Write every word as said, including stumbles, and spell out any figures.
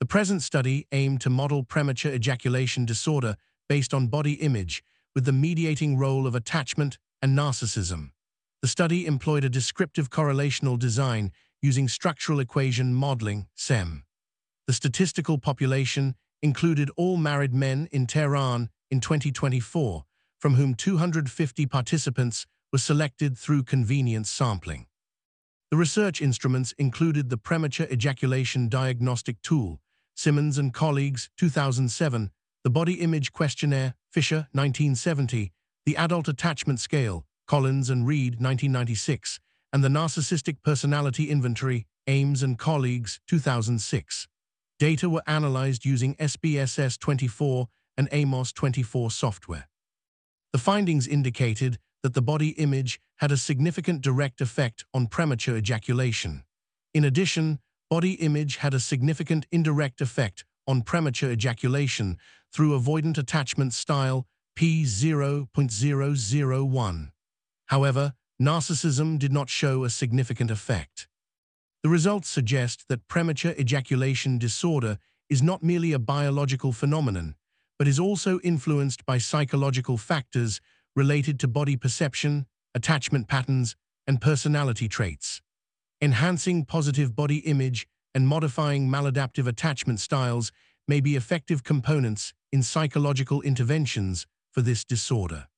The present study aimed to model premature ejaculation disorder based on body image with the mediating role of attachment and narcissism. The study employed a descriptive correlational design using structural equation modeling, S E M. The statistical population included all married men in Tehran in twenty twenty-four, from whom two hundred fifty participants were selected through convenience sampling. The research instruments included the Premature Ejaculation Diagnostic Tool, Simmons and colleagues, two thousand seven, the Body Image Questionnaire, Fisher, nineteen seventy, the Adult Attachment Scale, Collins and Reed, nineteen ninety-six, and the Narcissistic Personality Inventory, Ames and colleagues, two thousand six. Data were analyzed using S B S S twenty-four and Amos twenty-four software. The findings indicated that the body image had a significant direct effect on premature ejaculation. In addition, body image had a significant indirect effect on premature ejaculation through avoidant attachment style P zero point zero zero one. However, narcissism did not show a significant effect. The results suggest that premature ejaculation disorder is not merely a biological phenomenon, but is also influenced by psychological factors related to body perception, attachment patterns, and personality traits. Enhancing positive body image and modifying maladaptive attachment styles may be effective components in psychological interventions for this disorder.